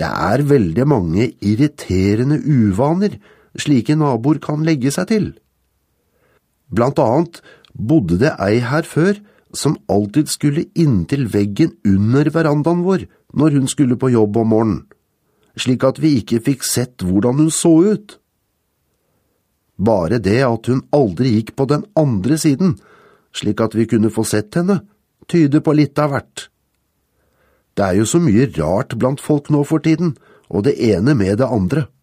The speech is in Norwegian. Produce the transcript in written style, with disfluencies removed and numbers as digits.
Det veldig mange irriterende uvaner slike naboer kan legge seg til. Blant annet bodde det ei her før som alltid skulle inntil veggen under verandaen vår når hun skulle på jobb om morgenen, slik at vi ikke fikk sett hvordan hun så ut. Bare det at hun aldri gikk på den andre siden, slik at vi kunne få sett henne, tyder på litt av hvert. Det jo så mye rart blant folk nå for tiden, og det ene med det andre.